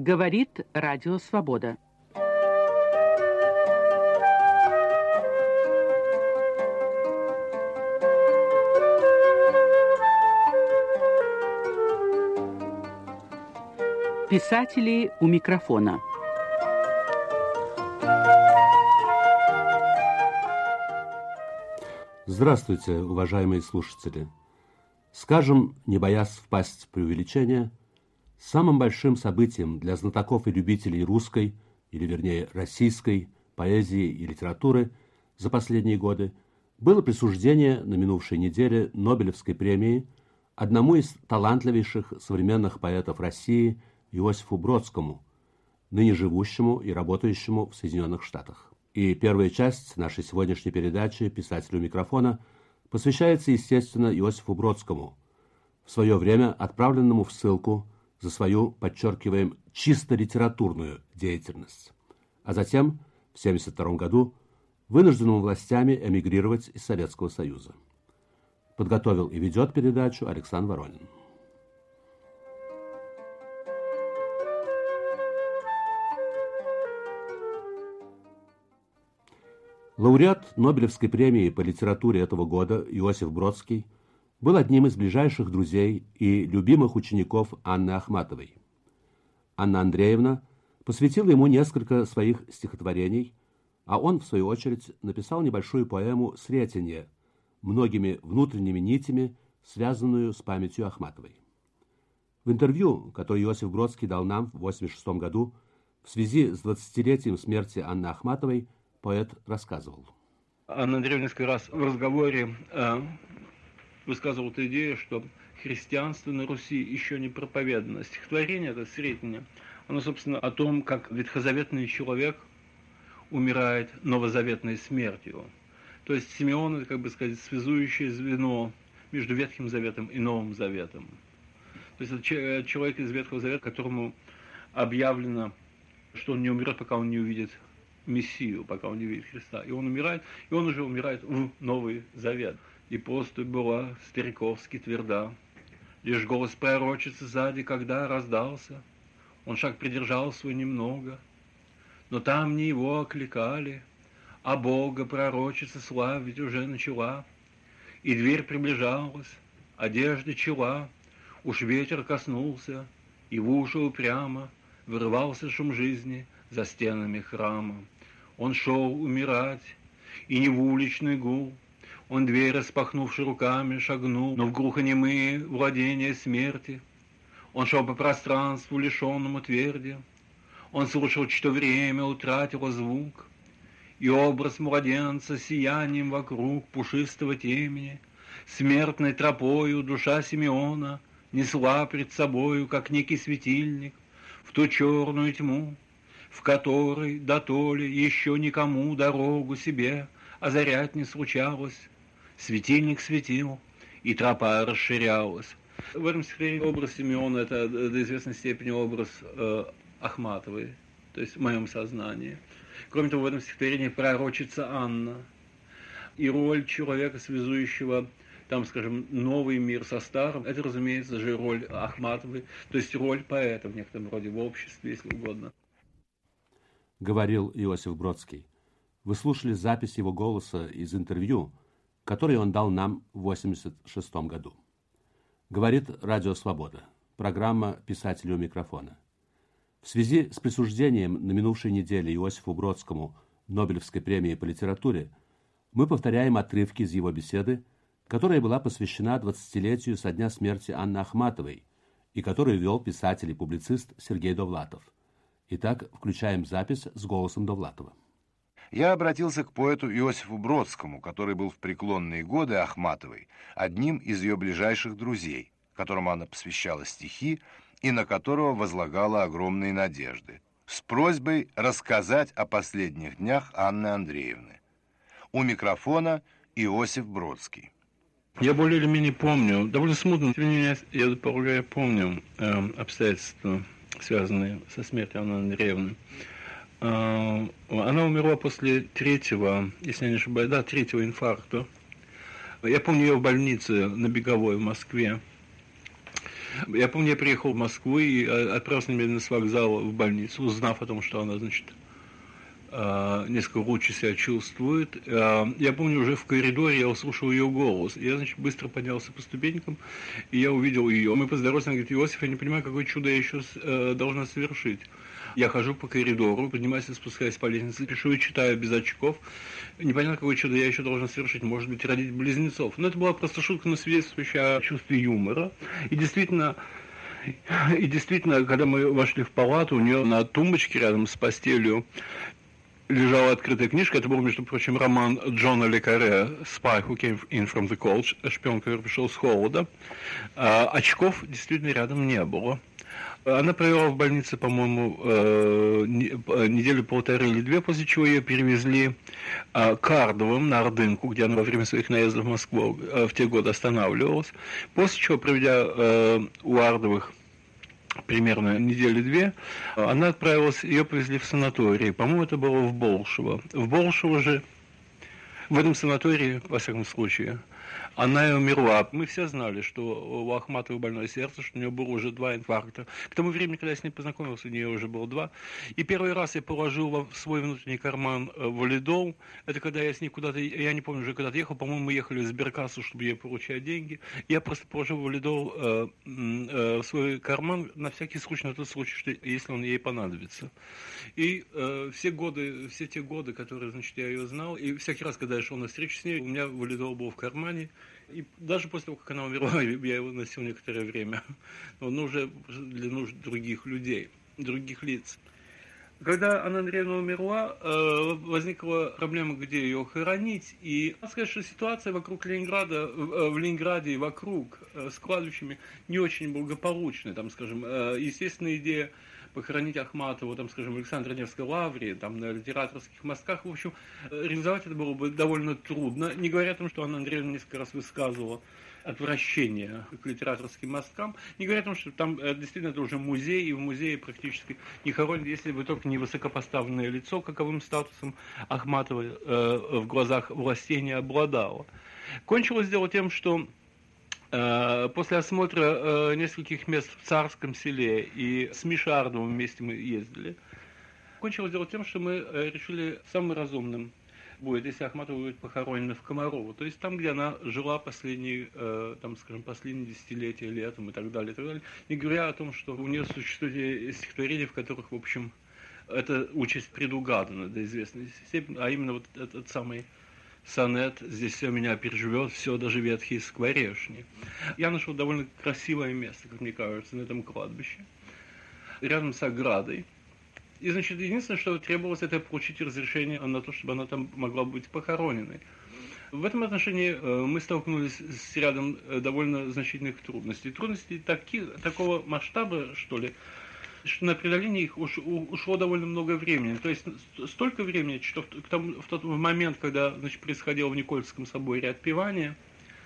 Говорит Радио Свобода. Писатели у микрофона. Здравствуйте, уважаемые слушатели. Скажем, не боясь впасть в преувеличение, самым большим событием для знатоков и любителей русской, или вернее российской, поэзии и литературы за последние годы было присуждение на минувшей неделе Нобелевской премии одному из талантливейших современных поэтов России Иосифу Бродскому, ныне живущему и работающему в Соединенных Штатах. И первая часть нашей сегодняшней передачи «Писателю микрофона» посвящается, естественно, Иосифу Бродскому, в свое время отправленному в ссылку за свою, подчеркиваем, чисто литературную деятельность, а затем, в 1972 году, вынужденному властями эмигрировать из Советского Союза. Подготовил и ведет передачу Александр Воронин. Лауреат Нобелевской премии по литературе этого года Иосиф Бродский был одним из ближайших друзей и любимых учеников Анны Ахматовой. Анна Андреевна посвятила ему несколько своих стихотворений, а он, в свою очередь, написал небольшую поэму «Сретенье», многими внутренними нитями, связанную с памятью Ахматовой. В интервью, которое Иосиф Бродский дал нам в 1986 году в связи с 20-летием смерти Анны Ахматовой, поэт рассказывал. Анна Андреевна несколько раз в разговоре высказывала эту идею, что христианство на Руси еще не проповедано. Стихотворение это «Сретенье», оно, собственно, о том, как ветхозаветный человек умирает новозаветной смертью. То есть Симеон – это, как бы сказать, связующее звено между Ветхим Заветом и Новым Заветом. То есть это человек из Ветхого Завета, которому объявлено, что он не умрет, пока он не увидит Мессию, пока он не видит Христа. И он умирает, и он уже умирает в Новый Завет. И поступь была стариковски тверда. Лишь голос пророчицы сзади, когда раздался, он шаг придержал свой немного. Но там не его окликали, а Бога пророчица славить уже начала. И дверь приближалась, одежды чела, уж ветер коснулся, и в уши упрямо вырывался шум жизни за стенами храма. Он шел умирать, и не в уличный гул. Он дверь, распахнувши руками, шагнул, но в глухонемые владения смерти. Он шел по пространству, лишенному тверди. Он слушал, что время утратило звук, и образ младенца сиянием вокруг пушистого темени, смертной тропою душа Симеона несла пред собою, как некий светильник, в ту черную тьму, в которой дотоле еще никому дорогу себе озарять не случалось. Светильник светил, и тропа расширялась. В этом стихотворении образ Симеона – это до известной степени образ Ахматовой, то есть в моем сознании. Кроме того, в этом стихотворении пророчица Анна. И роль человека, связующего, там, скажем, новый мир со старым, это, разумеется же, роль Ахматовой, то есть роль поэта в некотором роде в обществе, если угодно. Говорил Иосиф Бродский. Вы слушали запись его голоса из интервью, которое он дал нам в 1986 году. Говорит Радио Свобода, программа «Писателю у микрофона». В связи с присуждением на минувшей неделе Иосифу Бродскому Нобелевской премии по литературе мы повторяем отрывки из его беседы, которая была посвящена 20-летию со дня смерти Анны Ахматовой и которую вел писатель и публицист Сергей Довлатов. Итак, включаем запись с голосом Довлатова. Я обратился к поэту Иосифу Бродскому, который был в преклонные годы Ахматовой одним из ее ближайших друзей, которому она посвящала стихи и на которого возлагала огромные надежды, с просьбой рассказать о последних днях Анны Андреевны. У микрофона Иосиф Бродский. Я более или менее помню, довольно смутно, я помню обстоятельства, связанные со смертью Анны Андреевны. Она умерла после третьего, если я не ошибаюсь, третьего инфаркта. Я помню ее в больнице на Беговой в Москве. Я помню, я приехал в Москву и отправился немедленно с вокзала в больницу, узнав о том, что она, значит, несколько лучше себя чувствует. Я помню, уже в коридоре я услышал ее голос. Я, значит, быстро поднялся по ступенькам, и я увидел ее. Мы поздоровались, она говорит: Иосиф, я не понимаю, какое чудо я еще должна совершить. Я хожу по коридору, поднимаюсь и спускаюсь по лестнице, пишу и читаю без очков. Непонятно, какое чудо я еще должна совершить. Может быть, родить близнецов. Но это была просто шутка, но свидетельствующая о чувстве юмора. И действительно, когда мы вошли в палату, у нее на тумбочке рядом с постелью лежала открытая книжка. Это был, между прочим, роман Джона Ле Карре «Spy who came in from the cold», «Шпион, который пришел с холода». Очков действительно рядом не было. Она провела в больнице, по-моему, неделю, полторы или две, после чего ее перевезли к Ардовым на Ордынку, где она во время своих наездов в Москву в те годы останавливалась. После чего, проведя у Ардовых примерно недели-две, она отправилась, ее повезли в санаторий. По-моему, это было в Болшево. В Болшево же, в этом санатории, во всяком случае, она и умерла. Мы все знали, что у Ахматовой больное сердце, что у нее было уже 2 инфаркта. К тому времени, когда я с ней познакомился, у нее уже было 2. И первый раз я положил в свой внутренний карман валидол. Это когда я с ней куда-то, я не помню, уже куда-то ехал, по-моему, мы ехали в сберкассу, чтобы ей получать деньги. Я просто положил валидол в свой карман на всякий случай, на тот случай, что если он ей понадобится. И все те годы, которые, значит, я ее знал, и всякий раз, когда я шел на встречу с ней, у меня валидол был в кармане. И даже после того, как она умерла, я его носил некоторое время, но уже для нужд других людей, других лиц. Когда Анна Андреевна умерла, возникла проблема, где ее хоронить. И надо сказать, что ситуация вокруг Ленинграда, в Ленинграде и вокруг с кладбищами не очень благополучная. Там, скажем, естественная идея похоронить Ахматову, там, скажем, в Александро-Невской лавре, там, на литераторских мостках, в общем, реализовать это было бы довольно трудно, не говоря о том, что Анна Андреевна несколько раз высказывала отвращение к литераторским мосткам, не говоря о том, что там действительно это уже музей, и в музее практически не хоронят, если бы только не высокопоставленное лицо, каковым статусом Ахматова в глазах властей не обладало. Кончилось дело тем, что после осмотра нескольких мест в Царском селе и с Мишей Ардовым вместе мы ездили, кончилось дело тем, что мы решили самым разумным будет, если Ахматова будет похоронена в Комарово, то есть там, где она жила последние, там, скажем, последние десятилетия летом и так далее, не говоря о том, что у нее существуют стихотворения, в которых, в общем, эта участь предугадана до известной степени, а именно вот этот самый сонет «Здесь все меня переживет, все, даже ветхие скворечни». Я нашел довольно красивое место, как мне кажется, на этом кладбище, рядом с оградой. И, значит, единственное, что требовалось, это получить разрешение на то, чтобы она там могла быть похороненной. В этом отношении мы столкнулись с рядом довольно значительных трудностей. Трудностей такого масштаба, что ли, что на преодоление их ушло довольно много времени. То есть столько времени, что в тот момент, когда, значит, происходило в Никольском соборе отпевание,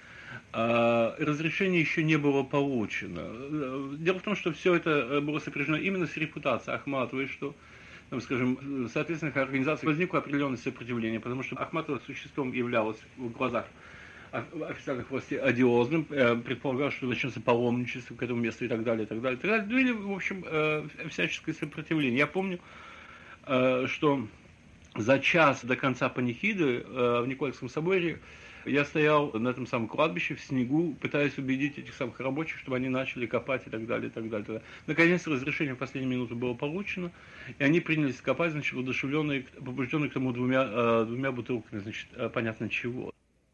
разрешение еще не было получено. Дело в том, что все это было сопряжено именно с репутацией Ахматовой, что, там, скажем, соответственных организаций возникло определенное сопротивление, потому что Ахматова существом являлась в глазах официальных властей одиозным, предполагалось, что начнется паломничество к этому месту и так далее, и так далее, и так далее. Ну или, в общем, всяческое сопротивление. Я помню, что за час до конца панихиды в Никольском соборе я стоял на этом самом кладбище в снегу, пытаясь убедить этих самых рабочих, чтобы они начали копать и так далее, и так далее. И так далее. Наконец, разрешение в последнюю минуту было получено, и они принялись копать, значит, воодушевленные, побужденные к тому двумя бутылками, значит, понятно чего.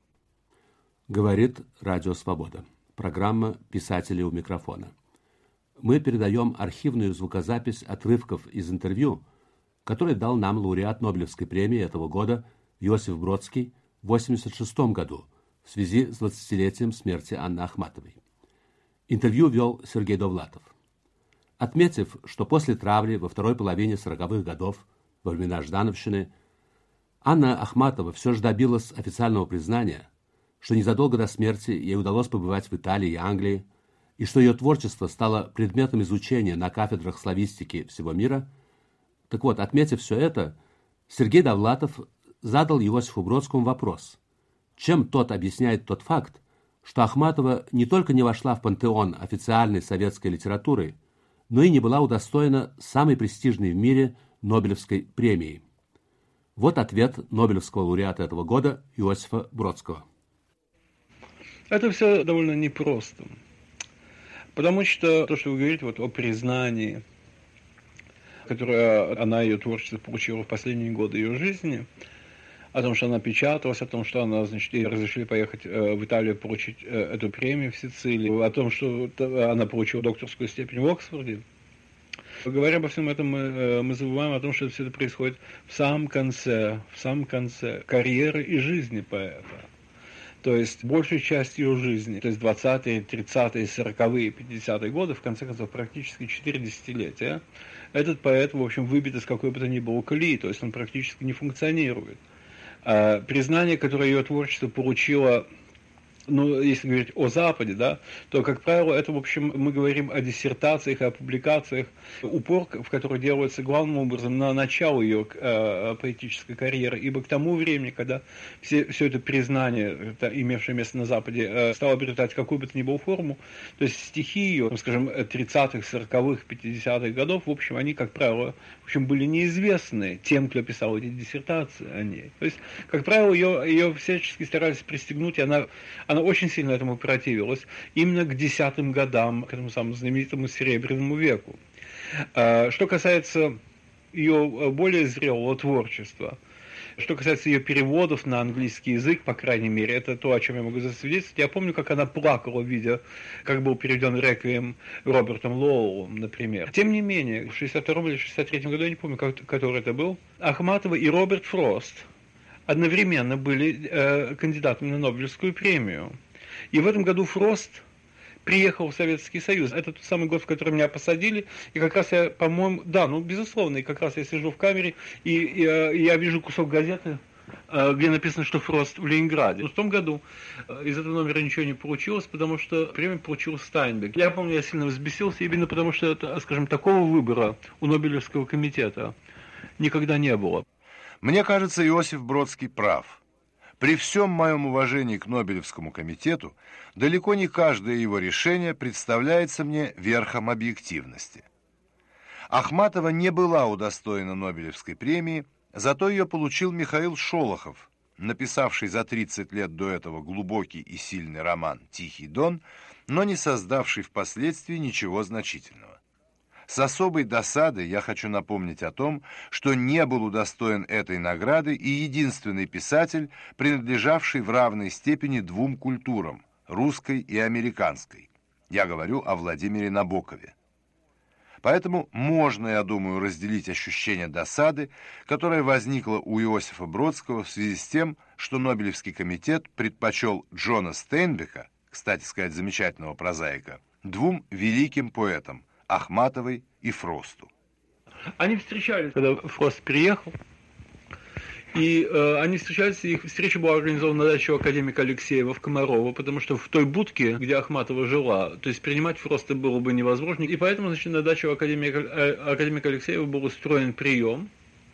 Говорит Радио Свобода. Программа «Писатели у микрофона». Мы передаем архивную звукозапись отрывков из интервью, который дал нам лауреат Нобелевской премии этого года Иосиф Бродский в 1986 году в связи с 20-летием смерти Анны Ахматовой. Интервью вел Сергей Довлатов. Отметив, что после травли во второй половине 40-х годов, во времена Ждановщины, Анна Ахматова все же добилась официального признания, что незадолго до смерти ей удалось побывать в Италии и Англии, и что ее творчество стало предметом изучения на кафедрах славистики всего мира. Так вот, отметив все это, Сергей Довлатов задал Иосифу Бродскому вопрос, чем тот объясняет тот факт, что Ахматова не только не вошла в пантеон официальной советской литературы, но и не была удостоена самой престижной в мире Нобелевской премии. Вот ответ Нобелевского лауреата этого года Иосифа Бродского. Это все довольно непросто. Потому что то, что вы говорите вот о признании, которое она, ее творчество получила в последние годы ее жизни, о том, что она печаталась, о том, что она, значит, ей разрешили поехать в Италию получить эту премию в Сицилии, о том, что она получила докторскую степень в Оксфорде. Говоря обо всем этом, мы забываем о том, что все это происходит в самом конце карьеры и жизни поэта. То есть большая часть ее жизни, то есть 20-е, 30-е, 40-е, 50-е годы, в конце концов, практически 4 десятилетия, этот поэт, в общем, выбит из какой бы то ни было колеи, то есть он практически не функционирует. Признание, которое ее творчество получило, ну, если говорить о Западе, да, то, как правило, это, в общем, мы говорим о диссертациях, о публикациях, упор в который делается главным образом на начало ее поэтической карьеры, ибо к тому времени, когда все это признание, имевшее место на Западе, стало обретать какую бы то ни было форму, то есть стихи ее, скажем, 30-х, 40-х, 50-х годов, в общем, они, как правило, в общем, были неизвестны тем, кто писал эти диссертации о ней. То есть, как правило, ее всячески старались пристегнуть, и она очень сильно этому противилась, именно к 10-м годам, к этому самому знаменитому Серебряному веку. Что касается ее более зрелого творчества, что касается ее переводов на английский язык, по крайней мере, это то, о чем я могу засвидетельствовать. Я помню, как она плакала, видя, как был переведен «Реквием» Робертом Лоуэллом, например. Тем не менее, в 62-м или 63-м году, я не помню, который это был, Ахматова и Роберт Фрост одновременно были кандидатами на Нобелевскую премию. И в этом году Фрост приехал в Советский Союз. Это тот самый год, в который меня посадили. И как раз я, по-моему, да, ну, безусловно, и как раз я сижу в камере, и я вижу кусок газеты, где написано, что Фрост в Ленинграде. Но в том году из этого номера ничего не получилось, потому что премию получил Стайнбек. Я помню, я сильно взбесился, именно потому что, это, скажем, такого выбора у Нобелевского комитета никогда не было. Мне кажется, Иосиф Бродский прав. При всем моем уважении к Нобелевскому комитету, далеко не каждое его решение представляется мне верхом объективности. Ахматова не была удостоена Нобелевской премии, зато ее получил Михаил Шолохов, написавший за 30 лет до этого глубокий и сильный роман «Тихий Дон», но не создавший впоследствии ничего значительного. С особой досадой я хочу напомнить о том, что не был удостоен этой награды и единственный писатель, принадлежавший в равной степени двум культурам – русской и американской. Я говорю о Владимире Набокове. Поэтому можно, я думаю, разделить ощущение досады, которое возникло у Иосифа Бродского в связи с тем, что Нобелевский комитет предпочел Джона Стейнбека, кстати сказать, замечательного прозаика, двум великим поэтам – Ахматовой и Фросту. Они встречались, когда Фрост приехал, и они встречались, их встреча была организована на даче у академика Алексеева в Комарово, потому что в той будке, где Ахматова жила, то есть принимать Фроста было бы невозможно, и поэтому, значит, на даче у академика Алексеева был устроен прием,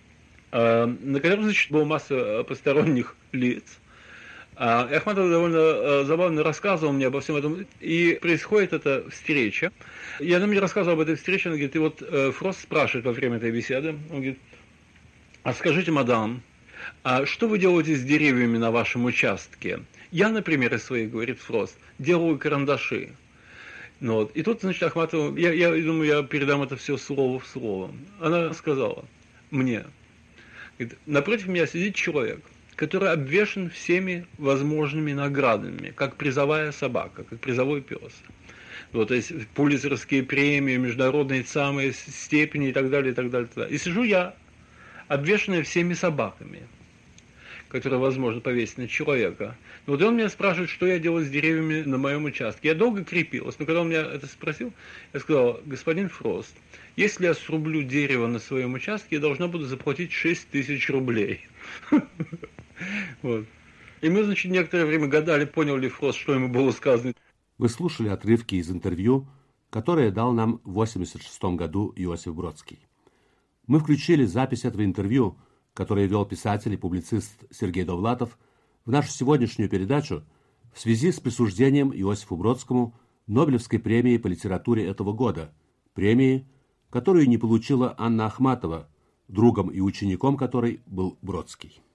на котором, значит, была масса посторонних лиц. И Ахматова довольно забавно рассказывал мне обо всем этом. И происходит эта встреча. И она мне рассказывала об этой встрече. Она говорит, и вот Фрост спрашивает во время этой беседы, он говорит, а скажите, мадам, а что вы делаете с деревьями на вашем участке? Я, например, из своих, говорит Фрост, делаю карандаши. Ну, вот. И тут, значит, Ахматова, я думаю, я передам это все слово в слово. Она сказала мне, говорит, напротив меня сидит человек, который обвешан всеми возможными наградами, как призовая собака, как призовой пес. Вот, то есть пулитцеровские премии, международные самые степени и так далее, и так далее, и так далее. И сижу я, обвешанный всеми собаками, которые возможно повесить на человека. Вот и он меня спрашивает, что я делаю с деревьями на моем участке. Я долго крепилась, но когда он меня это спросил, я сказала, господин Фрост, если я срублю дерево на своем участке, я должна буду заплатить 6000 рублей. Вот. И мы, значит, некоторое время гадали, понял ли Фрост, что ему было сказано. Вы слушали отрывки из интервью, которое дал нам в 1986 году Иосиф Бродский. Мы включили запись этого интервью, которое вел писатель и публицист Сергей Довлатов, в нашу сегодняшнюю передачу, в связи с присуждением Иосифу Бродскому Нобелевской премии по литературе этого года, премии, которую не получила Анна Ахматова, другом и учеником которой был Бродский.